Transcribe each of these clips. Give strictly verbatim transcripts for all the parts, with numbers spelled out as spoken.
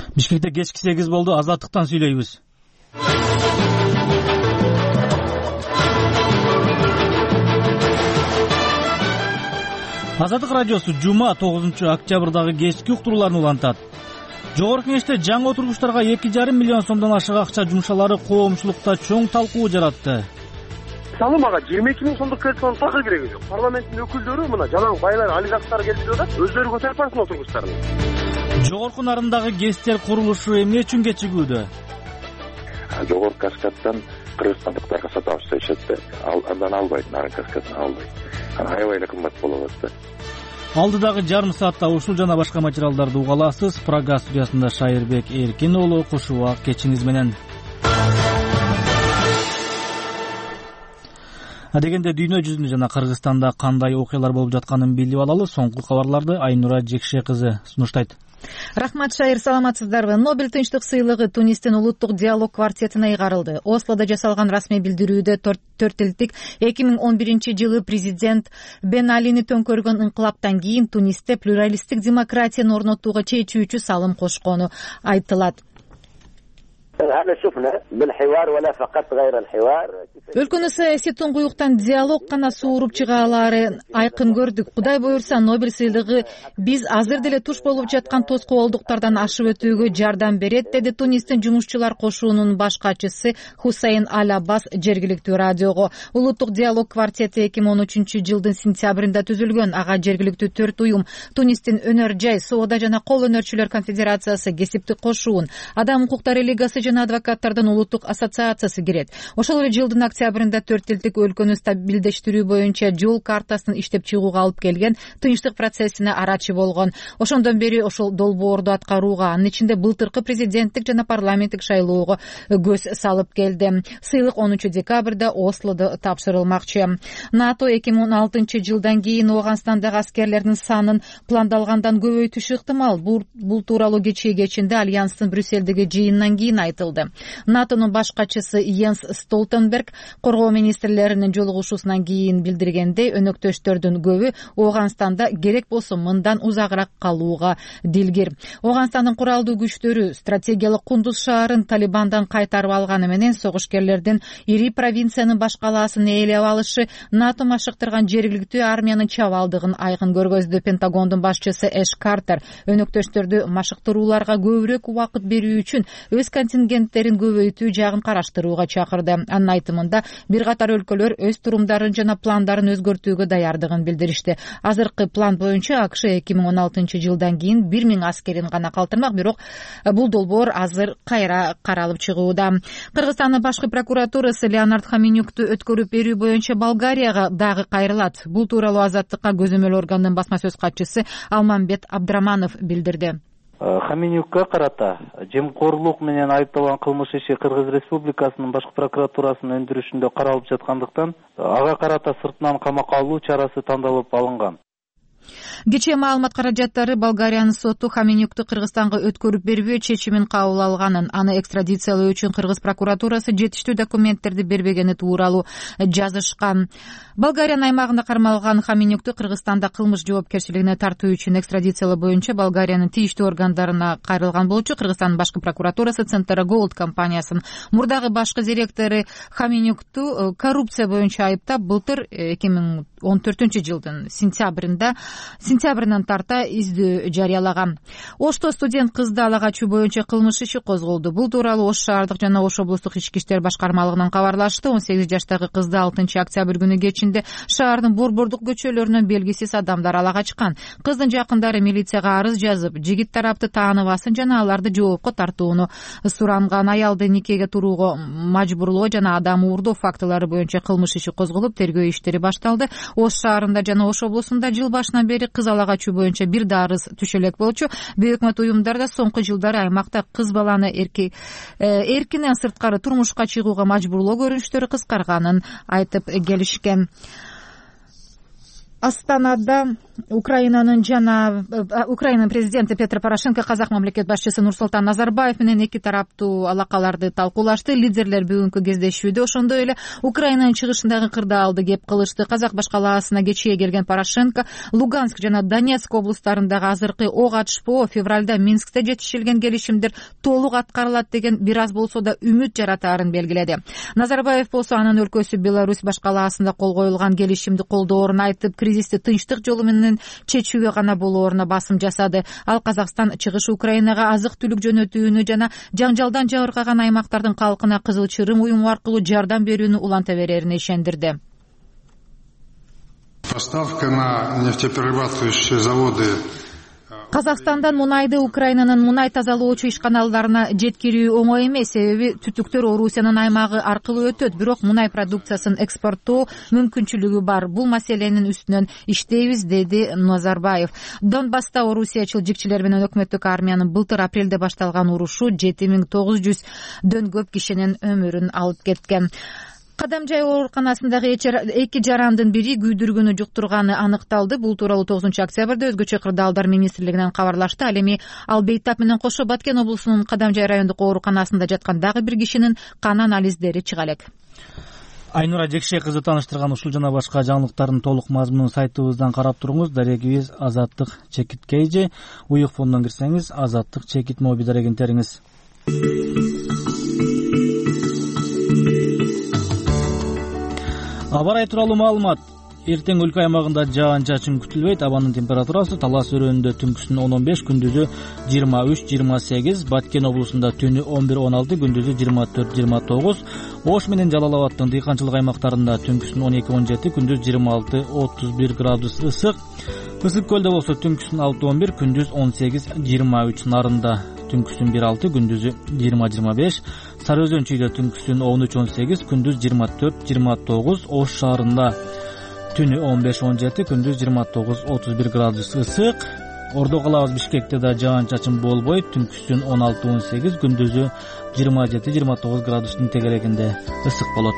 Бишкекте кечки сегиз болду. Азаттыктан сүйлөйбүз. Азаттык радиосу жума тогузунчу октябрдагы кечки уктурууларын улантат. Жогорку Кеңеште жаңы отургучтарга эки жарым миллион сомдон ашык акча жумшалары коомчулукта чоң талкуу жаратты. Мисалы мага жыйырма эки миң сомдук кредитин такыр кереги жок. Парламенттин өкүлдөрү мына жалаң байлар, олигархтар келип атат, өздөрү көтөрүп барсын отургучтарын. Жогорку нарындагы ГЭСтер курулушу эмне үчүн кечигүүдө? Жогорку каскадтан кыргызстандыктарга сатып атышат да. Андан албайт, нарын каскадын албайт. Аябай эле кымбат болуп атат да. Алдыдагы жарым саатта ушул жана башка материалдарды уга аласыз. Программа студиясында Шайырбек Эркин уулу, куш убак кечиңиз менен. Адегенде дүйнө жүзүндө жана Кыргызстанда кандай окуялар болуп жатканын билип алалы. Соңку кабарларды Айнура Жекше кызы сунуштайт. Рахмат, Шайыр, саламатсыздарбы? Нобель тынчтык сыйлыгы Тунистин улуттук диалог квартетине ыйгарылды. Ослодо жасалган расмий билдирүүдө төрт элдик эки миң он биринчи жылы президент Бен Алини төңкөргөн инкылаптан кийин Тунисте плюралисттик демократияны орнотууга чечүүчү салым кошкону айтылат. Өлкөнү саясий туңгуюктан диалог гана сууруп чыга алаарын айкын көрдүк. Кудай буюрса, Нобель сыйлыгы биз азыр деле туш болуп жаткан тоскоолдуктардан ашып өтүүгө жардам берет, деди Тунистин жумушчулар кошуунун баш катчысы Хусейн Аль-Аббас жергиликтүү радиого. Улуттук диалог квартети эки миң он үчүнчү жылдын сентябрында түзүлгөн. Ага жергиликтүү төрт уюм, Тунистин өнөр жай, соода жана кол өнөрчүлөр конфедерациясы, кесиптик кошуун, адам укуктары лигасы жана адвокаттардын улуттук ассоциациясы кирет. Ошол эле жылдын октябрында төрт элдик өлкөнү стабилдештирүү боюнча жол картасын иштеп чыгууга алып келген тынчтык процессине арачы болгон. Ошондон бери ошол долбоорду аткарууга, анын ичинде былтыркы президенттик жана парламенттик шайлоого көз салып келди. Сыйлык онунчу декабрда Ослодо тапшырылмакчы. НАТО эки миң он алтынчы жылдан кийин Ооганстандагы аскерлердин санын пландалгандан көбөйтүшү ыктымал. Бул тууралуу кечээ кечинде Альянстын Брюссельдеги жыйынынан кийин айтылды. НАТОнун баш катчысы Йенс Столтенберг коргоо министрлеринин жолугушуусунан кийин билдиргендей, өнөктөштөрдүн көбү Ооганстанда керек болсо мындан узагыраак калууга дилгир. Ооганстандын куралдуу күчтөрү стратегиялык Кундуз шаарын Талибандан кайтарып алганы менен согушкерлердин ири провинциянын баш калаасын ээлеп алышы НАТО машыктырган жергиликтүү армиянын чабалдыгын айкын көргөздү. Пентагондун башчысы Эш Картер өнөктөштөрдү машыктырууларга көбүрөөк убакыт берүү үчүн өз контингенттерин көбөйтүү жагын караштырууга чакырды. Анын айтымында бир катар өлкөлөр өз турумдарын жана пландарын өзгөртүүгө даярдыгын билдиришти. Азыркы план боюнча АКШ эки миң он алтынчы жылдан кийин бир миң аскерин гана калтырмак, бирок бул долбоор азыр кайра каралып чыгууда. Кыргызстандын башкы прокуратурасы Леонард Хаменюкту өткөрүп берүү боюнча Болгарияга дагы кайрылат. Бул тууралуу Азаттыкка көзөмөл органдын басма сөз катчысы Алмамбет Абдраманов билдирди. Хаменюкка карата жемкорлук менен айыпталган кылмыш иши Кыргыз Республикасынын башкы прокуратурасынын өндүрүшүндө каралып жаткандыктан ага карата сыртынан камакка алуу чарасы тандалып алынган. Кечээ маалымат каражаттары Болгариянын соту Хаменюкту Кыргызстанга өткөрүп бербөө чечимин кабыл алганын, аны экстрадициялоо үчүн Кыргыз прокуратурасы жетиштүү документтерди бербегени тууралуу жазышкан. Болгариянын аймагында кармалган Хаменюкту Кыргызстанда кылмыш жоопкерчилигине тартуу үчүн экстрадициялоо боюнча Болгариянын тийиштүү органдарына кайрылган болчу. Кыргызстандын башкы прокуратурасы Центра Голд компаниясынын мурдагы башкы директору Хаменюкту коррупция боюнча айыптап, былтыр эки миң он төртүнчү жылдын сентябрында сентябрынан тарта издөө жарыялаган. Ошто студент кызды ала качуу боюнча кылмыш иши козголду. Бул тууралуу Ош шаардык жана Ош облустук ички иштер башкармалыгынан кабарлашты. он сегиз жаштагы кызды алтынчы октябрь күнү кечинде шаардын борбордук көчөлөрүнөн белгисиз адамдар ала качкан. Кыздын жакындары милицияга арыз жазып, жигит тарапты тааныбасын жана аларды жоопко тартууну суранган. Аялды никеге туруого мажбурлоо жана адам уурдоо фактылары боюнча кылмыш иши козголуп, тергөө иштери башталды. Ош шаарында жана Ош облусунда жыл башынан бери кыз ала качуу боюнча бир да арыз түшөлөк болчу. Бейөкмөт уюмдарда соңку жылдары аймакта кыз баланы эрки эркинен сырткары турмушка чыгууга мажбурлоо көрүнүштөрү кыскарганын айтып келишкен. Астанада Украинанын жана Украинанын президенти Петр Порошенко казак мамлекет башчысы Нурсултан Назарбаев менен эки тараптуу алакаларды талкуулашты. Лидерлер бүгүнкү кездешүүдө ошондой эле Украинанын чыгышындагы кырдаалды кеп кылышты. Казак башкалаасына кечээ келген Порошенко Луганск жана Донецк облустарындагы азыркы ок атышпоо февралда Минскте жетишилген келишимдер толук аткарылат деген бир аз болсо да үмүт жаратаарын белгиледи. Назарбаев болсо анын өлкөсү Беларусь башкалаасында кол коюлган келишимди колдоорун айтып, кризисти тынчтык жолу менен чечүүгө гана болооруна басым жасады. Ал Казакстан чыгыш Украинага азык-түлүк жөнөтүүнү жана жаңжалдан жабыркаган аймактардын калкына Кызыл Чырым уюму аркылуу жардам берүүнү уланта берерине ишендирди. Поставка на нефтеперерабатывающие заводы. Казакстандан мунайды Украинанын мунай тазалоочу ишканаларына жеткирүү оңой эмес, себеби түтүктөр Орусиянын аймагы аркылуу өтөт, бирок мунай продукциясын экспорттоо мүмкүнчүлүгү бар. Бул маселенин үстүнөн иштейбиз, деди Назарбаев. Донбасста Орусиячыл жикчилер менен өкмөттүк армиянын былтыр апрелде башталган урушу жети миң тогуз жүздөн көп кишинин өмүрүн алып кеткен. Кадамжай ооруканасындагы эки жарандын бири күйдүргүнү жуктурганы аныкталды. Бул тууралуу тогузунчу октябрда өзгөчө кырдаалдар министрлигинен кабарлашты. Ал эми ал Бейтап менен кошо Баткен облусунун Кадамжай райондук ооруканасында жаткан дагы бир кишинин кан анализдери чыга элек. Айнура Жекше кызы тааныштырган ушул жана башка жаңылыктардын толук мазмунун сайтыбыздан карап туруңуз. Дарегибиз Азаттык Чекит Кейже. Уюк фондон кирсеңиз Азаттык Чекит моби дарегин Аба ырайы тууралуу маалымат. Эртең өлкө аймагында жаан-чачын күтүлбөйт. Абанын температурасы Талас өрөөнүндө түнкүсүн он он беш, күндүзү жыйырма үч жыйырма сегиз, Баткен облусунда түнү он бир он алты, күндүзү жыйырма төрт жыйырма тогуз, Ош менен Жалал Абадтын дыйканчылык аймактарында түнкүсүн он эки он жети, күндүз жыйырма алты отуз бир градус ысык. Ысык көлдө болсо түнкүсүн алты он бир, күндүз он сегиз жыйырма үч, Нарында түнкүсүн бир алты, күндүзү жыйырма жыйырма беш, Сары Өзөн чүйдө түнкүсүн он үч он сегиз, күндүз жыйырма төрт жыйырма тогуз, Ош шаарында түнү он беш он жети, күндүз жыйырма тогуз отуз бир градус ысык. Ордо калабыз Бишкекте да жаан-чачын болбойт, түнкүсүн он алты он сегиз, күндүзү жыйырма жети жыйырма тогуз градустун тегерегинде ысык болот.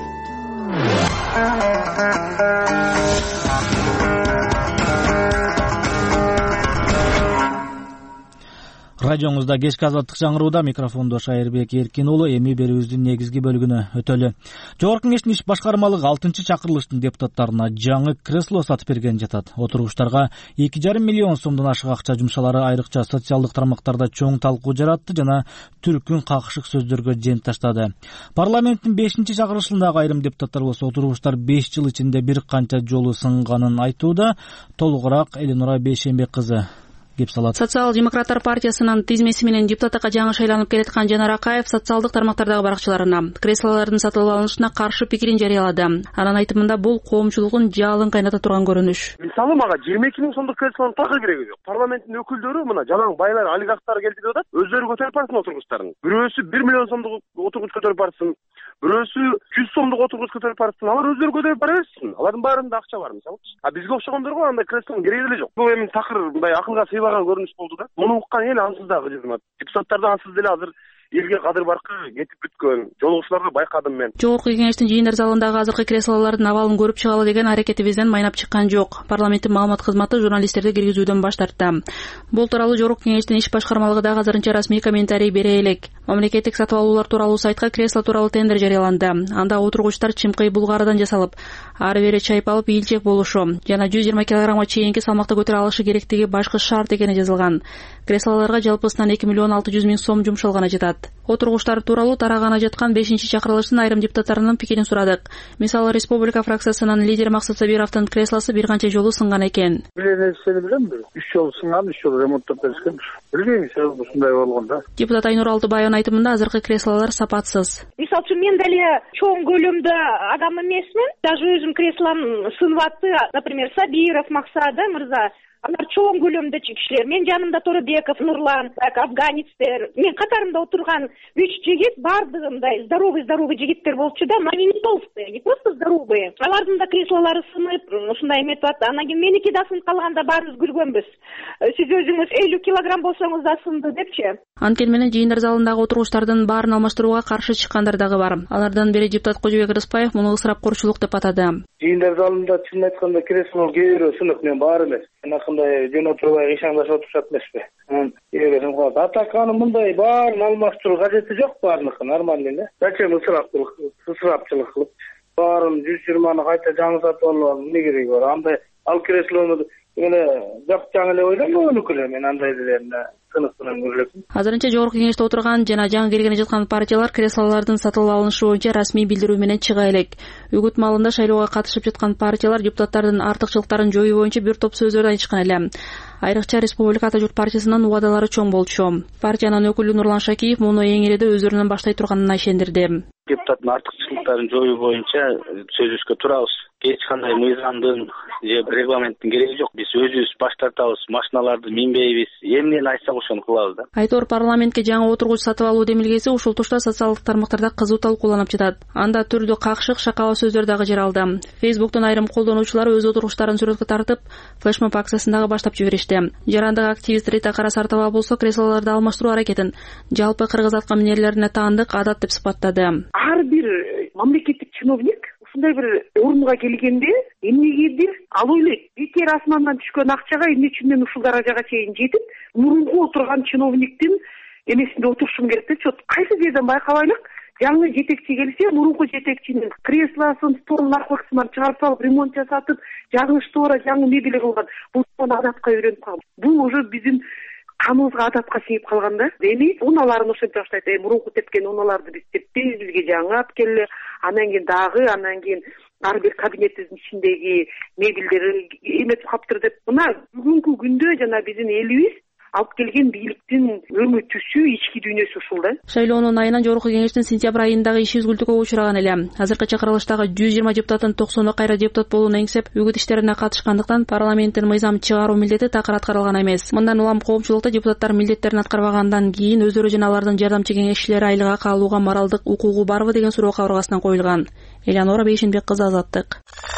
Радиоңузда кечки азаттык жаңырууда, микрофондо Шайырбек Эркин уулу. Эми берүүбүздүн негизги бөлүгүнө өтөлү. Жогорку Кеңештин иш башкармалыгы алтынчы чакырылыштын депутаттарына жаңы кресло сатып берген жатат. Отургучтарга эки жарым миллион сомдон ашык акча жумшалары айрыкча социалдык тармактарда чоң талкуу жаратты жана түркүн какышык сөздөргө жем таштады. Парламенттин бешинчи чакырылышындагы айрым депутаттар болсо отургучтар беш жыл ичинде бир канча жолу сынганын айтууда. Толугураак Эленура Бейшембек кызы кеп салат. Социал-демократтар партиясынын тизмеси менен депутаттыкка жаңы шайланып келаткан Жанар Акаев социалдык тармактардагы баракчаларына креслолордун сатылып алынышына каршы пикирин жарыялады. Анын айтымында бул коомчулуктун жалын кайната турган көрүнүш. Мисалы мага жыйырма эки миң сомдук креслонун такы кереги жок. Парламенттин өкүлдөрү мына жалаң байлар, олигархтар келди деп атат. Өздөрү көтөрүп барсын отургучтарын. Бирөөсү бир миллион сомдук отургуч көтөрүп барсын. Бирөөсү жүз сомдук отургуч көтөрүп барсын. Алар өздөрү көтөрүп бара берсин. Алардын баарында акча бар мисалы. А бизге окшогондорго андай креслонун кереги деле жок. Бул эми такыр мындай акылга сыйбаган көрүнүш болду да. Муну уккан эл ансыз дагы жызмат. Депутаттардан ансыз деле азыр элге кадыр баркы кетип бүткөн. Жолугушууларды байкадым мен. Жогорку Кеңештин жыйындар залындагы азыркы креслолордун абалын көрүп чыгалы деген аракетибизден майнап чыккан жок. Парламенттин маалымат кызматы журналисттерди киргизүүдөн баш тартты. Бул тууралуу Жогорку Кеңештин иш башкармалыгы дагы азырынча расмий комментарий бере элек. Мамлекеттик сатып алуулар тууралуу сайтка кресло тууралуу тендер жарыяланды. Анда отургучтар чымкый булгарыдан жасалып, ары бери чайып алып ийилчек болушу жана жүз жыйырма килограммга чейинки салмакты көтөрө алышы керектиги башкы шарт экени жазылган. Креслолорго жалпысынан эки миллион алты жүз миң сом жумшалганы жатат. Отургучтар тууралуу тараганы жаткан бешинчи чакырылыштын айрым депутаттарынын пикирин сурадык. Мисалы, Республика фракциясынын лидери Максат Сабировдун креслосу бир канча жолу сынган экен. Билесени билем, үч жолу сынган, үч жолу ремонттоп беришкен. Билбейм, себеби ушундай болгон да. Депутат Айнур Алтыбаевдын айтымында азыркы креслолор сапатсыз. Мисалы үчүн мен деле чоң көлөмдө адам эмесмин. Даже өзүм креслом сынып атты. Например, Сабиров Максат да мырза алар чоң көлөмдө кишилер. Мен жанымда Торобеков, Нурлан, афганецтер, мен катарымда отурган үч жигит бардыгы мындай здоровый здоровый жигиттер болчу да, но они не толстые, не просто здоровые. Алардын да креслолору сынып, ушундай эметип атты. Анан кийин меники да сынып калганда баарыбыз күлгөнбүз. Сиз өзүңүз элүү килограмм болсоңуз да сынды депчи. Анткени менен жыйындар залындагы отургучтардын баарын алмаштырууга каршы чыккандар дагы бар. Алардан бири депутат Кожобек Рыспаев муну ысырапкорчулук деп атады. Жыйындар залында чын айтканда кресло кээ бирөө сынып, мен баары эмес. Анакындай жөн отурбай кыйшаңдашып отурушат эмеспи. Атаканы мындай баарын алмаштыруу кажети жок, баарыныкы нормально эле. Зачем ысырапчылык, ысырапчылык кылып баарын жүз жыйырманы кайта жаңы сатып алып эмне кереги бар? Андай ал креслону эле жак жаңы эле ойлонбойбунуку эле мен андай делерне сыныктан көрөм. Азырынча жогорку кеңеште отурган жана жаңы келгени жаткан партиялар креслолордун сатылып алынышы боюнча расмий билдирүү менен чыга элек. Үгүт маалында шайлоого катышып жаткан партиялар депутаттардын артыкчылыктарын жоюу боюнча бир топ сөздөрдү айтышкан эле. Айрыкча Республика Ата журт партиясынын убадалары чоң болчу. Партиянын өкүлү Нурлан Шакиев муну эң иреде өздөрүнөн баштай турганын ишендирди. Депутаттын артыкчылыктарын жоюу боюнча сөзүбүзгө турабыз. Эч кандай мыйзамдын же регламенттин кереги жок. Биз өзүбүз баш тартабыз, машиналарды минбейбиз. Эмнени айтсак ошону кылабыз да. Айтор парламентке жаңы отургуч сатып алуу демилгеси ушул тушта социалдык тармактарда кызуу талкууланып жатат. Анда түрдүү какшык, шакала сөздөр дагы жаралды. Фейсбуктун айрым колдонуучулары өз отургучтарын сүрөткө тартып, флешмоб акциясын дагы баштап жиберишти. Жарандык активист Рита Карасартова болсо креслолорду алмаштыруу аракетин жалпы кыргыз атка минерлерине таандык адат деп сыпаттады. Ар бир мамлекеттик чиновник ушундай бир орунга келгенде эмнегедир ал ойлойт, бекер асмандан түшкөн акчага эмне үчүн мен ушул даражага чейин жетип, мурунку отурган чиновниктин эмесинде отурушум керек депчи. Кайсы жерден байкабайлык, жаңы жетекчи келсе, мурунку жетекчинин креслосын, столун, наркотикасын чыгарып салып, ремонт жасатып, жагыш тоора жаңы мебель кылган. Бул адатка үйрөнүп калган. Бул уже биздин каныбызга адатка сиңип калган да. Эми уналарын ошентип баштайт. Э, мурунку тепкен уналарды биз теппейбиз, бизге жаңы алып келе. Анан кийин дагы, анан кийин ар бир кабинетибиздин ичиндеги мебелдер эметип калыптыр деп. Мына бүгүнкү күндө жана биздин элибиз алып келген бийликтин өңү түсү, ички дүйнөсү ушул да. Шайлоонун айынан жогорку кеңештин сентябрь айындагы иши үзгүлтүккө учураган эле. Азыркы чакырылыштагы жүз жыйырма депутаттын токсону кайра депутат болууну эңсеп, үгүт иштерине катышкандыктан парламенттин мыйзам чыгаруу милдети такыр аткарылган эмес. Мындан улам коомчулукта депутаттар милдеттерин аткарбагандан кийин өздөрү жана алардын жардамчы кеңешчилери айлык акы алууга моралдык укугу барбы деген суроо кабыргасынан коюлган. Элеонора Бейшенбек кызы, Азаттык.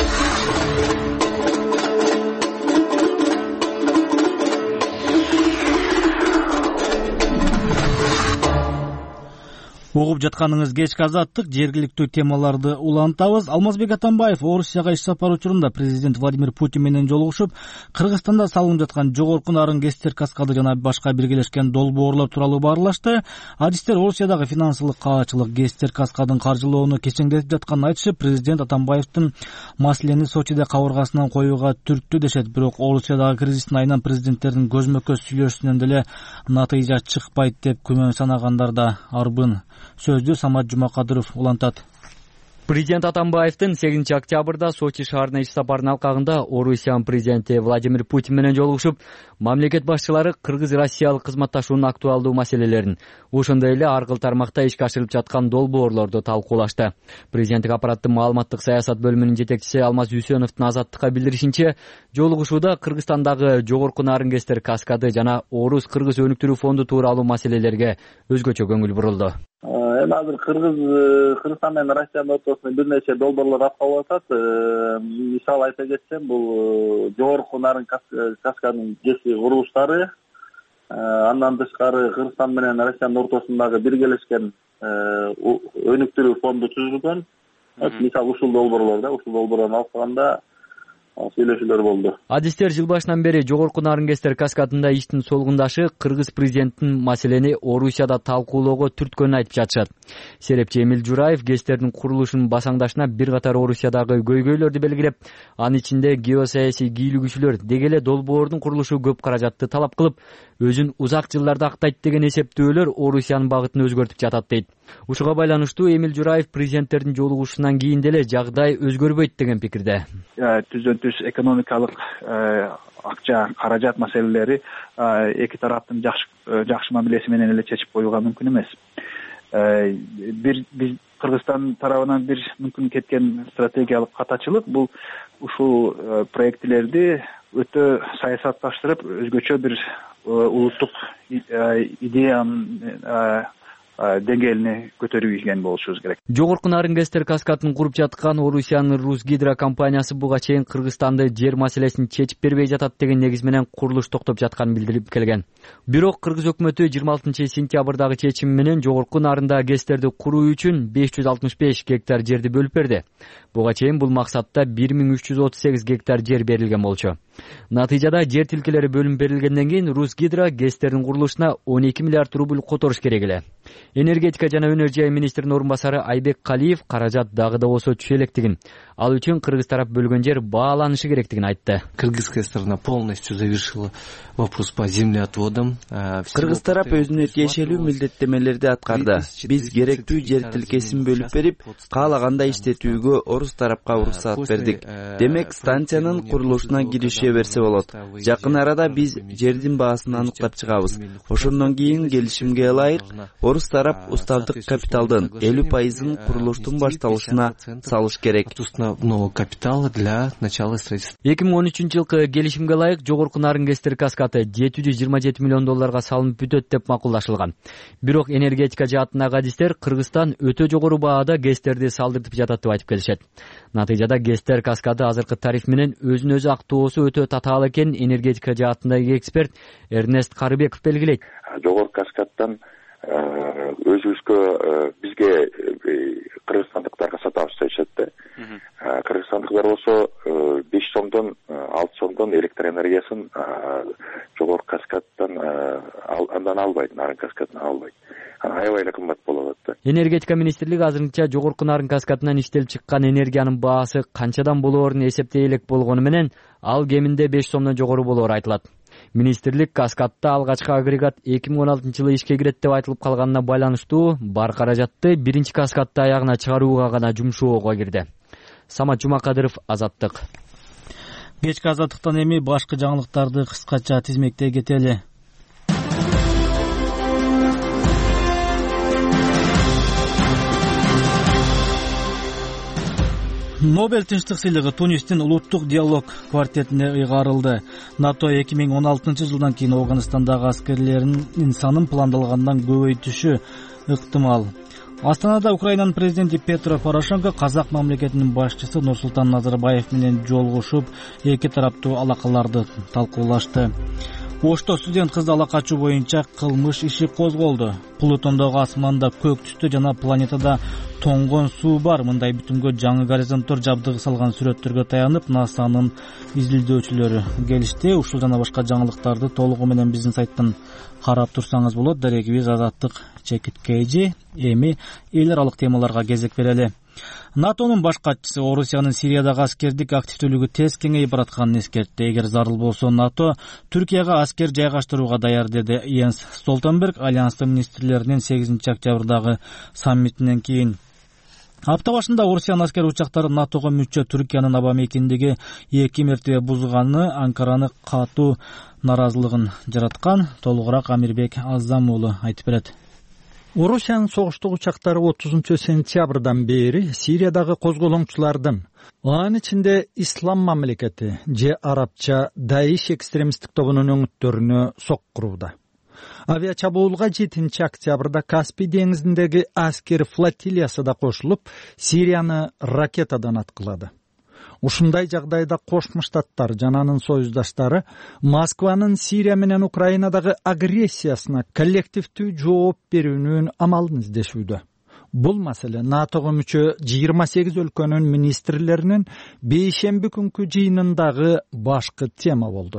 Угуп жатканыңыз кечки Азаттык, жергиликтүү темаларды улантабыз. Алмазбек Атамбаев Орусияга иш сапар учурунда президент Владимир Путин менен жолугушуп, Кыргызстанда салынып жаткан жогорку нарын Гестер каскады жана башка биргелешкен долбоорлор тууралуу баарлашты. Адистер Орусиядагы финансылык каачылык Гестер каскадын каржылоону кечеңдетип жатканын айтышып, президент Атамбаевдин маселени Сочиде кабыргасынан коюуга түрттү дешет. Бирок Орусиядагы кризистин айынан президенттердин көзмө-көз сүйлөшүүсүнөн деле натыйжа чыкпайт деп күмөн санагандар да арбын. Сөздү Самат Жумакадыров улантат. Президент Атамбаевдин сегизинчи октябрда Сочи шаарына иш сапарынын алкагында Орусиянын президенти Владимир Путин менен жолугушуп, мамлекет башчылары кыргыз-россиялык кызматташуунун актуалдуу маселелерин, ошондой эле ар кыл тармакта ишке ашырылып жаткан долбоорлорду талкуулашты. Президенттик аппараттын маалыматтык саясат бөлүмүнүн жетекчиси Алмаз Үсөновдун Азаттыкка билдиришинче, жолугушууда Кыргызстандагы жогорку нарын Гестер каскады жана Орус-Кыргыз өнүктүрүү фонду тууралуу маселелерге өзгөчө көңүл бурулду. Эми азыр Кыргыз Кыргызстан менен Россиянын ортосунда бир нече долбоорлор аткалып атат. Мисал айта кетсем, бул жогорку нарын каскадын кеси курулуштары, андан тышкары Кыргызстан менен Россиянын ортосундагы биргелешкен өнүктүрүү фонду түзүлгөн. Мисал ушул долбоорлордо, ушул долбоорлорду алганда сүйлөшүүлөр болду. Адистер жыл башынан бери жогорку нарын Гестер каскадында иштин солгундашы Кыргыз президентинин маселени Орусияда талкуулоого түрткөнүн айтып жатышат. Серепчи Эмил Жураев Гестердин курулушунун басаңдашына бир катар Орусиядагы көйгөйлөрдү белгилеп, анын ичинде геосаясий кийлүгүүчүлөр дегеле долбоордун курулушу көп каражатты талап кылып, өзүн узак жылдарда актайт деген эсептөөлөр Орусиянын багытын өзгөртүп жатат дейт. Ушуга байланыштуу Эмил Жураев президенттердин жолугушуунан кийин деле жагдай өзгөрбөйт деген пикирде. Түздөн түз экономикалык акча, каражат маселелери эки тараптын жакшы жакшы мамилеси менен эле чечип коюуга мүмкүн эмес. Бир биз Кыргызстан тарабынан бир мүмкүн кеткен стратегиялык катачылык бул ушул проектлерди өтө саясатташтырып, өзгөчө бир улуттук идеянын деңгээлине көтөрүп ийген болушубуз керек. Жогорку Нарынгестер каскадын куруп жаткан Орусиянын Русгидро компаниясы буга чейин Кыргызстанды жер маселесин чечип бербей жатат деген негиз менен курулуш токтоп жатканын билдирип келген. Бирок Кыргыз өкмөтү жыйырма алтынчы сентябрдагы чечими менен Жогорку Нарында ГЭСтерди куруу үчүн беш жүз алтымыш беш гектар жерди бөлүп берди. Буга чейин бул максатта бир миң үч жүз отуз сегиз гектар жер берилген болчу. Натыйжада жер тилкелери бөлүнүп берилгенден кийин Русгидро ГЭСтердин курулушуна он эки миллиард рубль которуш керек эле. Энергетика жана өнөр-жай министринин орун басары Айбек Калиев каражат дагы да болсо түшө электигин, ал үчүн Кыргыз тарап бөлгөн жер бааланышы керектигин айтты. Кыргызская сторона полностью завершила вопрос по землеотводам. Кыргыз тарап өзүнүн тиешелүү милдеттемелерди аткарды. Биз керектүү жер тилкесин бөлүп берип, каалагандай иштетүүгө орус тарапка уруксаат бердик. Демек, станциянын курулушуна кирише берсе болот. Жакын арада биз жердин баасын аныктап чыгабыз. Ошондон кийин келишимге ылайык орус тарап уставдык капиталдын элүү пайызын курулуштун башталышына салыш керек. Нового капитала для начала строительства. эки миң он үчүнчү жылкы келишимге ылайык Жогорку Нарынгестер каскады жети жүз жыйырма жети миллион долларга салынып бүтөт деп макулдашылган. Бирок энергетика жаатындагы адистер Кыргызстан өтө жогору баада ГЭСтерди салдыртып жатат деп айтып келишет. Натыйжада ГЭСтер каскады азыркы тариф менен өзүн өзү актоосу өтө татаал экенин энергетика жаатындагы эксперт Эрнест Карыбеков белгилейт. Жогорку каскадтан өзүбүзгө бизге кыргызстандыктарга сатабыз дешет да. Кыргызстандыктар болсо беш сомдон алты сомдон электр энергиясын жогорку каскадтан андан албайт, Нарын каскадынан албайт. Аябай эле кымбат болуп атат да. Энергетика министрлиги азырынча Жогорку Нарын каскадынан иштелип чыккан энергиянын баасы канчадан болоорун эсептей элек болгону менен ал кеминде беш сомдон жогору болоору айтылат. Министрлик каскадта алгачкы агрегат эки миң он алтынчы жылы ишке кирет деп айтылып калганына байланыштуу бар каражатты биринчи каскадты аягына чыгарууга гана жумшоого кирди. Самат Жумакадыров, Азаттык. Кечки Азаттыктан эми башкы жаңылыктарды кыскача тизмектей кетели. Нобель тынчтык сыйлыгы Тунистин улуттук диалог квартетине ыйгарылды. НАТО эки миң он алтынчы жылдан кийин Афганистандагы аскерлеринин санын пландалгандан көбөйтүшү ыктымал. Астанада Украинанын президенти Петро Порошенко казак мамлекетинин башчысы Нурсултан Назарбаев менен жолугушуп, эки тараптуу алакаларды талкуулашты. Ошто студент кызды ала качуу боюнча кылмыш иши козголду. Плутондогу асманда көк түстө жана планетада тоңгон суу бар. Мындай бүтүнгө жаңы горизонттор жабдыгы салган сүрөттөргө таянып, НАСАнын изилдөөчүлөрү келишти. Ушул жана башка жаңылыктарды толугу менен биздин сайттан карап турсаңыз болот. Дарегибиз Азаттык чекиткейжи. Эми эл аралык темаларга кезек берели. НАТОнун баш катчысы Орусиянын Сириядагы аскердик активдүүлүгү тез кеңейип баратканын эскертти. Эгер зарыл болсо НАТО Түркияга аскер жайгаштырууга даяр, деди Йенс Столтенберг альянстын министрлеринин сегизинчи октябрдагы саммитинен кийин. Апта башында Орусиянын аскер учактары НАТОго мүчө Түркиянын аба мекендиги эки мертебе бузганы Анкараны катуу наразылыгын жараткан. Толугураак Амирбек Азам уулу айтып берет. Орусиянын согуштук учактары отузунчу сентябрдан бери Сириядагы козголоңчулардын, анын ичинде Ислам мамлекети же арабча Даиш экстремисттик тобунун өңүттөрүнө соккурууда. Авиачабуулга жетинчи октябрда Каспий деңизиндеги аскер флотилиясы да кошулуп, Сирияны ракетадан аткылады. Ушундай жагдайда Кошмо Штаттар жана анын союздаштары Москванын Сирия менен Украинадагы агрессиясына коллективдүү жооп берүүнүн амалын издешүүдө. Бул маселе НАТОго мүчө жыйырма сегиз өлкөнүн министрлеринин бейшемби күнкү жыйынындагы башкы тема болду.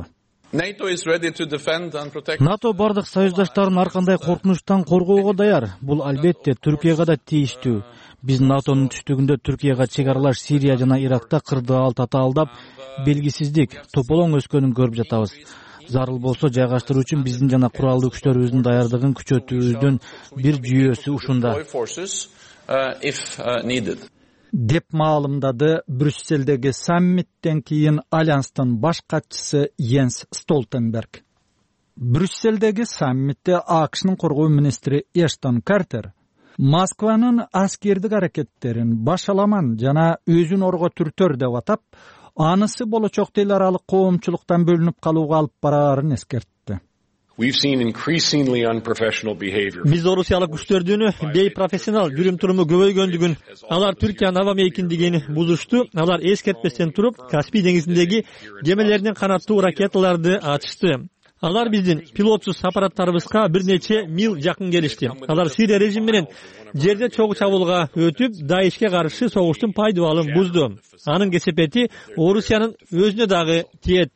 НАТО бардык союздаштарын ар кандай коркунучтан коргоого даяр. Бул албетте Түркияга да тийиштүү. Биз НАТОнун түштүгүндө Түркияга чек аралаш Сирия жана Иракта кырдаал татаалдап, белгисиздик, тополоң өскөнүн көрүп жатабыз. Зарыл болсо жайгаштыруу үчүн биздин жана куралдуу күчтөрүбүздүн даярдыгын күчөтүүбүздүн бир жүйөсү ушунда. Деп маалымдады Брюсселдеги саммиттен кийин альянстын баш катчысы Йенс Столтенберг. Брюсселдеги саммитте АКШнын коргоо министри Эштон Картер Москванын аскердик аракеттерин башаламан жана өзүн орго түртөр деп атап, Анысы болочокто эл аралык коомчулуктан бөлүнүп калууга алып бараарын эскертти. Биз орусиялык күчтөрдүн бейпрофессионал жүрүм-туруму көбөйгөндүгүн, алар Түркиянын аба мейкиндигин бузушту. Алар эскертпестен туруп, Каспий деңизиндеги кемелердин канаттуу ракеталарды ачышты. Алар биздин пилотсуз аппараттарыбызга бир нече мил жакын келишти. Алар Сирия режими менен жерде чогуу чабуулга өтүп, Даишке каршы согуштун пайдубалын бузду. Анын кесепети Орусиянын өзүнө дагы тиет.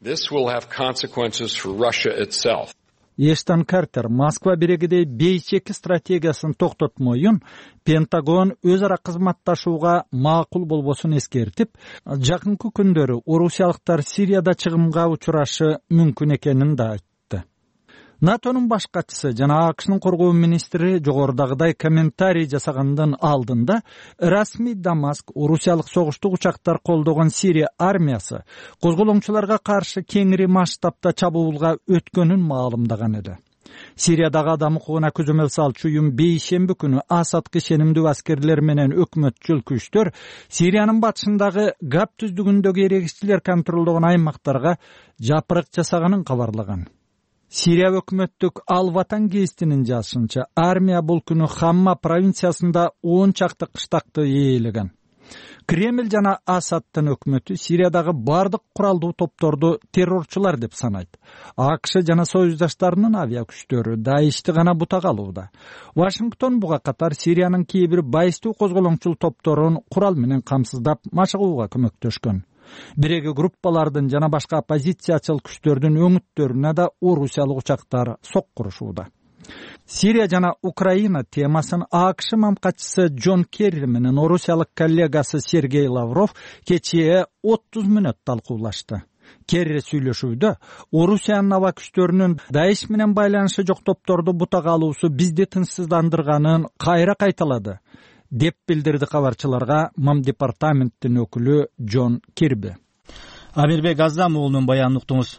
Эштон Картер Москва бирегидей бейчеки стратегиясын токтотмоюн Пентагон өз ара кызматташууга макул болбосун эскертип, жакынкы күндөрү орусиялыктар Сирияда чыгымга учурашы мүмкүн экенин да айтты. НАТОнун баш катчысы жана АКШнын коргоо министри жогорудагыдай комментарий жасагандан алдында расмий Дамаск орусиялык согуштук учактар колдогон Сирия армиясы козголоңчуларга каршы кеңири масштабта чабуулга өткөнүн маалымдаган эди. Сириядагы адам укугуна көзөмөл салчу уюм бейшемби күнү Асадкы ишенимдүү аскерлер менен өкмөтчүл күчтөр Сириянын батышындагы Гап түздүгүндөгү эрегиччилер контролдогон аймактарга жапырык жасаганын кабарлаган. Сирия өкмөттүк Ал-Ватан гезитинин жазышынча, армия бул күнү Хамма провинциясында он чакты кыштакты ээлеген. Кремль жана Асадтын өкмөтү Сириядагы бардык куралдуу топторду террорчулар деп санайт. АКШ жана союздаштарынын авиа күчтөрү Даишти гана бутак алууда. Вашингтон буга катар Сириянын кээ бир байыстуу козголоңчул топторун курал менен камсыздап машыгууга көмөктөшкөн. Биреги группалардын жана башка оппозициячыл күчтөрдүн өңүттөрүнө да орусиялык учактар соккурушууда. Сирия жана Украина темасын АКШ мамкатчысы Джон Керри менен орусиялык коллегасы Сергей Лавров кечээ отуз мүнөт талкуулашты. Керри сүйлөшүүдө Орусиянын аба күчтөрүнүн Даиш менен байланышы жок топторду бутак алуусу бизди тынчсыздандырганын кайра кайталады деп билдирди кабарчыларга МАМ департаменттин өкүлү Джон Кирби. Амирбек Азам уулунун баянын уктуңуз.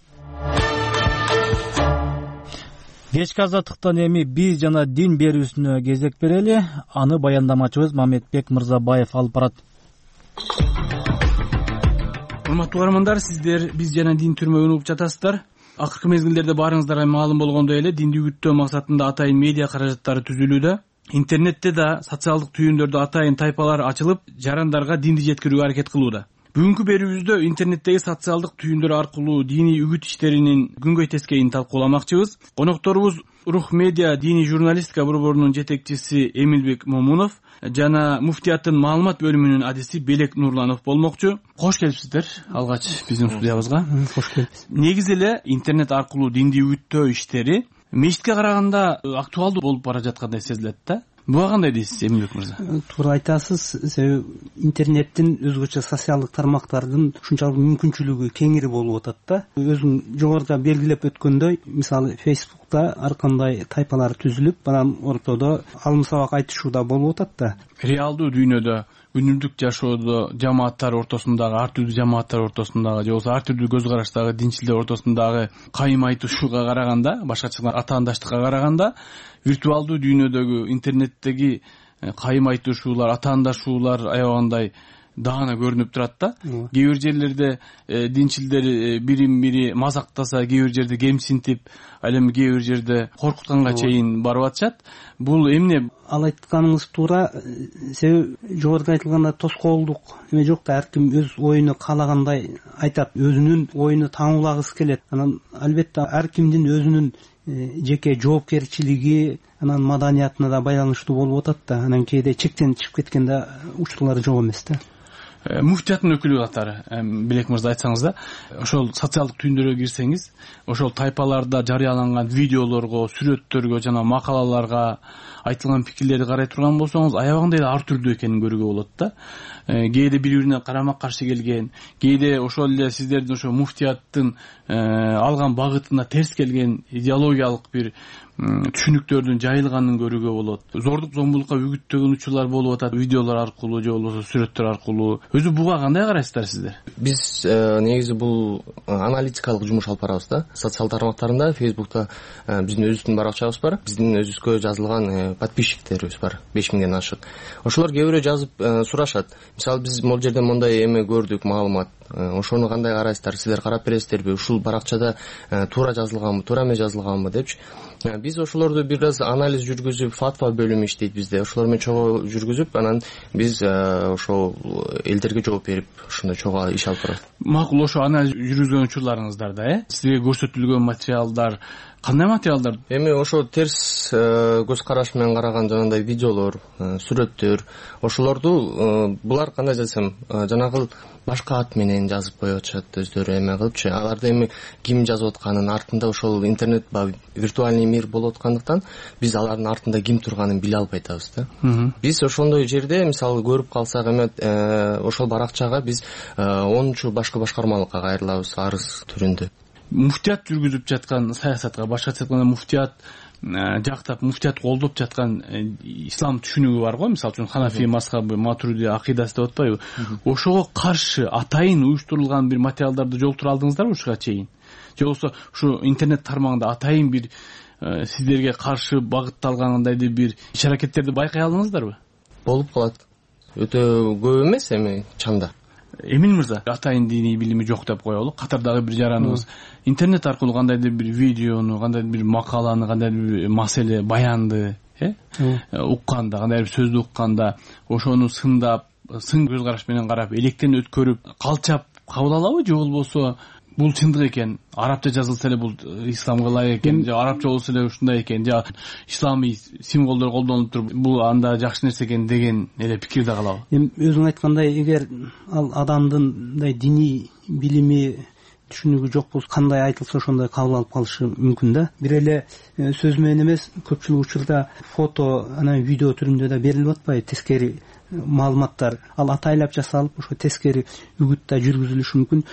Кечки азаттыктан эми биз жана дин берүүсүнө кезек берели. Аны баяндамачыбыз Мамедбек Мырзабаев алып барат. Урматтуу угармандар, сиздер биз жана дин түрмөгүн угуп жатасыздар. Акыркы мезгилдерде баарыңыздарга маалым болгондой эле динди үгүттөө максатында атайын медиа каражаттары түзүлүүдө. Интернетте да социалдык түйүндөрдө атайын тайпалар ачылып, жарандарга динди жеткирүүгө аракет кылууда. Бүгүнкү берүүбүздө интернеттеги социалдык түйүндөр аркылуу диний үгүт иштеринин күнгөй тескейин талкууламакчыбыз. Конокторубуз Рух медиа диний журналистика борборунун жетекчиси Эмилбек Момунов жана муфтияттын маалымат бөлүмүнүн адиси Белек Нурланов болмокчу. Кош келипсиздер алгач биздин студиябызга. Кош келипсиз. Негизи эле интернет аркылуу динди үгүттөө иштери мечитке караганда актуалдуу болуп бара жаткандай сезилет да. Буга кандай дейсиз, Эмилбек мырза? Туура айтасыз. Себеби интернеттин өзгөчө социалдык тармактардын ушунчалык мүмкүнчүлүгү кеңири болуп атат да. Өзүң жогоруда белгилеп өткөндөй, мисалы Facebook'та ар кандай тайпалар түзүлүп, анан ортодо алым сабак айтышууда болуп атат да. Реалдуу дүйнөдө, күнүмдүк жашоодо жамааттар ортосундагы, ар түрдүү жамааттар ортосундагы, же болбосо ар түрдүү көз караштагы динчилер ортосундагы кайым айтышууга караганда, башкача атаандаштыкка караганда, виртуалдуу дүйнөдөгү интернеттеги кайым айтышуулар, атаандашуулар аябагандай даана көрүнүп турат да. Кээ бир жерлерде динчилдер бирин бири мазактаса, кээ бир жерде кемсинтип, ал эми кээ бир жерде коркутканга чейин барып атышат. Бул эмне? Ал айтканыңыз туура. Себеби жогоруда айтылгандай тоскоолдук эме жок да, ар ким өз оюну каалагандай айтат, өзүнүн оюну таңуулагысы келет. Анан албетте ар кимдин өзүнүн жеке жоопкерчилиги, анан маданиятына да байланыштуу болуп атат да. Анан кээде чектен чыгып кеткен да учурлар жок эмес да. Муфтияттын өкүлү катары Белек мырза айтсаңыз да, ошол социалдык түйүндөргө кирсеңиз, ошол тайпаларда жарыяланган видеолорго, сүрөттөргө жана макалаларга айтылган пикирлерди карай турган болсоңуз, аябагандай ар түрдүү экенин көрүүгө болот да. Кээде бири-бирине карама каршы келген, кээде ошол эле сиздердин ошо муфтияттын алган багытына терс келген идеологиялык бир түшүнүктөрдүн жайылганын көрүүгө болот. Зордук зомбулукка үгүттөгөн учурлар болуп атат видеолор аркылуу же болбосо сүрөттөр аркылуу. Өзү буга кандай карайсыздар сиздер? Биз негизи бул аналитикалык жумуш алып барабыз да. Социал тармактарында, Facebook'та биздин өзүбүздүн баракчабыз бар. Биздин өзүбүзгө жазылган подписчиктерибиз бар, беш миңден ашык. Ошолор кээ бирөө жазып сурашат. Мисалы биз могул жерден мындай эме көрдүк, маалымат. Ошону кандай карайсыздар? Силер карап бересиздерби? Ушул баракчада туура жазылганбы, туура эмес жазылганбы депчи. Биз ошолорду бир аз анализ жүргүзүп, фатва бөлүмү иштейт бизде. Ошолор менен чогуу жүргүзүп, анан биз ошол элдерге жооп берип, ошондой чогуу иш алып барабыз. Макул, ошо анализ жүргүзгөн учурларыңыздарда, э? Сизге көрсөтүлгөн материалдар кандай материалдар? Эми ошо терс көз караш менен караган жанагындай видеолор, сүрөттөр, ошолорду булар кандай десем, жанагы башка ат менен жазып коюп атышат өздөрү эме кылыпчы. Аларды эми ким жазып атканын артында ошол интернет баягы виртуальный мир болуп аткандыктан биз алардын артында ким турганын биле албай атабыз да. Биз ошондой жерде мисалы көрүп калсак эме ошол баракчага биз онунчу башкы башкармалыкка кайрылабыз арыз түрүндө. Муфтият жүргүзүп жаткан саясатка, башкача айтканда муфтият жактап, муфтият колдоп жаткан ислам түшүнүгү бар го, мисалы үчүн Ханафи мазхабы, Матуриди акыйдасы деп атпайбы? Ошого каршы атайын уюштурулган бир материалдарды жолтура алдыңыздарбы ушуга чейин? Же болбосо ушу интернет тармагында атайын бир сиздерге каршы багытталгандайдыр бир иш-аракеттерди байкай алдыңыздарбы? Болуп калат. Өтө көп эмес эми чанда. Эмин мырза, атайын диний билими жок деп коелу. Катардагы бир жараныбыз интернет аркылуу кандайдыр бир видеону, кандайдыр бир макаланы, кандайдыр бир маселе, баянды, э? укканда, кандайдыр бир сөздү укканда, ошону сындап, сын көз караш менен карап, электен өткөрүп, калчап кабыл алабы же болбосо бул чындык экен, арабча жазылса эле бул исламга ылайык экен, же арабча болсо эле ушундай экен, же исламий символдор колдонулуп туруп, бул анда жакшы нерсе экен деген эле пикирде калабы? Эми өзүң айткандай, эгер ал адамдын мындай диний билими түшүнүгү жок болсо, кандай айтылса ошондой кабыл алып калышы мүмкүн да. Бир эле сөз менен эмес, көпчүлүк учурда фото, анан видео түрүндө да берилип атпайбы, тескери маалыматтар. Ал атайлап жасалып, ошо тескери үгүт да жүргүзүлүшү мүмкүн.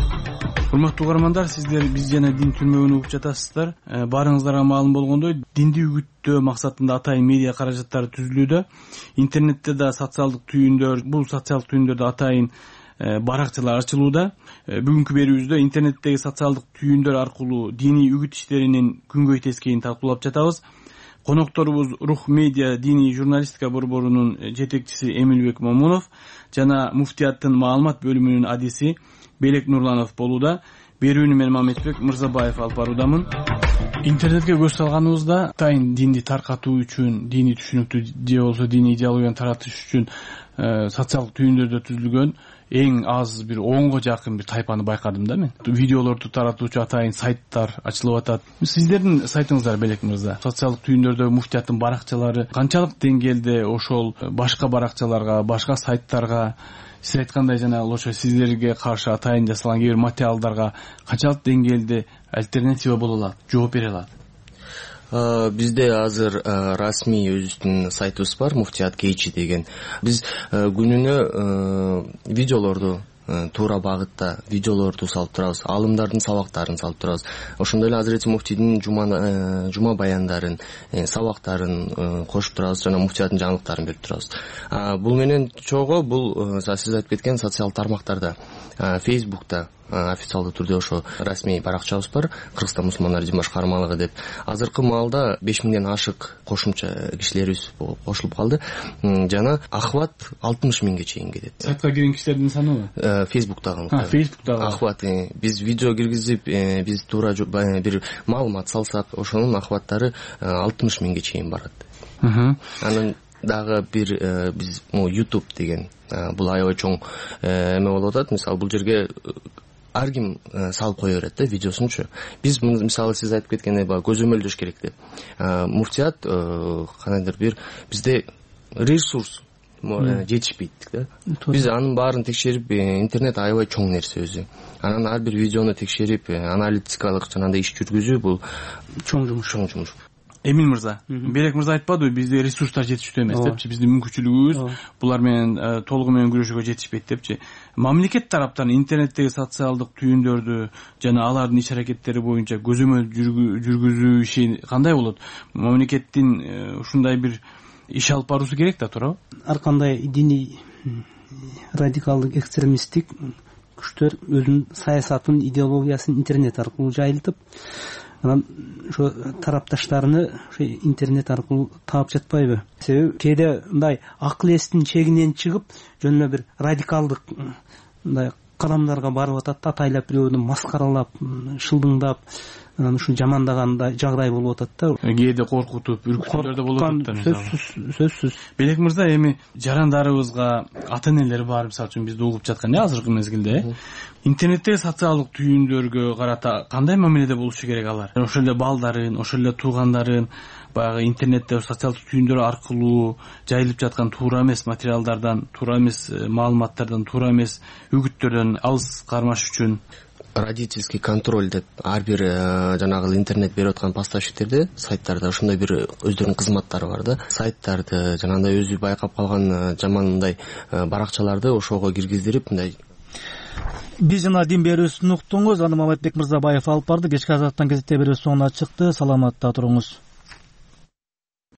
Урматтуу угармандар, сиздер биз жана дин түрмөгүн угуп жатасыздар. Баарыңыздарга маалым болгондой, динди үгүттөө максатында атайын медиа каражаттары түзүлүүдө. Интернетте да социалдык түйүндөр, бул социалдык түйүндөрдө атайын баракчалар ачылууда. Бүгүнкү берүүбүздө интернеттеги социалдык түйүндөр аркылуу диний үгүт иштеринин күнгөй тескейин талкуулап жатабыз. Конокторубуз Рух медиа диний журналистика борборунун жетекчиси Эмилбек Момунов жана муфтияттын маалымат бөлүмүнүн адиси Белек Нурланов болууда. Берүүнү мен Мамедбек Мырзабаев алып баруудамын. Интернетке көз салганыбызда атайын динди таркатуу үчүн, дини түшүнүктү же болбосо дини идеологияны таратыш үчүн социалдык түйүндөрдө түзүлгөн эң аз бир онго жакын бир тайпаны байкадым да мен. Видеолорду таратуучу атайын сайттар ачылып атат. Сиздердин сайтыңыздар, Белек мырза, социалдык түйүндөрдө муфтияттын баракчалары канчалык деңгээлде ошол башка баракчаларга, башка сайттарга, сиз айткандай жана ошо сиздерге каршы атайын жасалган кээ бир материалдарга канчалык деңгээлде альтернатива боло алат, жооп бере алат? Бизде азыр расмий өзүбүздүн сайтыбыз бар, Муфтият Кейчи деген. Биз күнүнө видеолорду, туура багытта видеолорду салып турабыз, алымдардын сабактарын салып турабыз. Ошондой эле Азирети муфтийдин жума жума баяндарын, сабактарын кошуп турабыз жана муфтияттын жаңылыктарын берип турабыз. Бул менен чогуу бул сиз айтып кеткен социал тармактарда, Facebook'та официалдуу түрдө ошо расмий баракчабыз бар, Кыргызстан мусулмандар дин башкармалыгы деп. Азыркы маалда беш миңден ашык кошумча кишилерибиз кошулуп калды. Жана охват алтымыш миңге чейин кетет. Сайтка кирген кишилердин саныбы? Facebook'тагы. Ha, Facebook'тагы. Охват. Биз видео киргизип, биз туура бир маалымат салсак, ошонун охваттары алтымыш миңге чейин барат. Анан дагы бир биз YouTube деген бул аябай чоң эме болуп атат. Мисалы бул жерге ар ким салып кое берет да видеосунчу. Биз мисалы сиз айтып кеткендей көзөмөлдөш керек деп. Муфтият кандайдыр бир бизде ресурс жетишпейт да. Биз анын баарын текшерип, интернет аябай чоң нерсе өзү. Анан ар бир видеону текшерип, аналитикалык жанагындай иш жүргүзүү бул чоң жумуш. Чоң жумуш. Эмил мырза, Берек мырза айтпадыбы, бизде ресурстар жетиштүү эмес депчи, биздин мүмкүнчүлүгүбүз булар менен толугу менен күрөшүүгө жетишпейт депчи. Мамлекет тараптан интернеттеги социалдык түйүндөрдү жана алардын иш аракеттери боюнча көзөмөл жүргүзүү иши кандай болот? Мамлекеттин ушундай бир иш алып баруусу керек да, туурабы? Ар кандай диний радикалдык экстремисттик күчтөр өзүнүн саясатын, идеологиясын интернет аркылуу жайылтып, анан ошо тарапташтарыны ошо интернет аркылуу таап жатпайбы? Себеби кээде мындай акыл эстин чегинен чыгып, жөн эле бир радикалдык мындай кадамдарга барып атат, атайлап бирөөнү маскаралап, шылдыңдап, анан ушу жамандагандай жагдай болуп атат да. Кээде коркутуп, үркүтүүлөр да болуп атат да. Сөзсүз, сөзсүз. Белек мырза, эми жарандарыбызга ата-энелер бар, мисалы үчүн бизди угуп жаткан азыркы мезгилде интернеттеги социалдык түйүндөргө карата кандай мамиледе болушу керек алар? Ошол эле балдарын, ошол эле туугандарын баягы интернетте социалдык түйүндөр аркылуу жайылып жаткан туура эмес материалдардан, туура эмес маалыматтардан, туура эмес үгүттөрдөн алыс кармаш үчүн родительский контроль деп ар бир жанагы интернет берип аткан поставщиктерде, сайттарда ошондой бир өздөрүнүн кызматтары бар да. Сайттарды жанагындай өзү байкап калган жаман мындай баракчаларды ошого киргиздирип мындай. Биз жана дин берүүсүн уктуңуз. Аны Маматбек Мырзабаев алып барды. Кечки азаттан кезекте берүү соңуна чыкты. Саламатта туруңуз.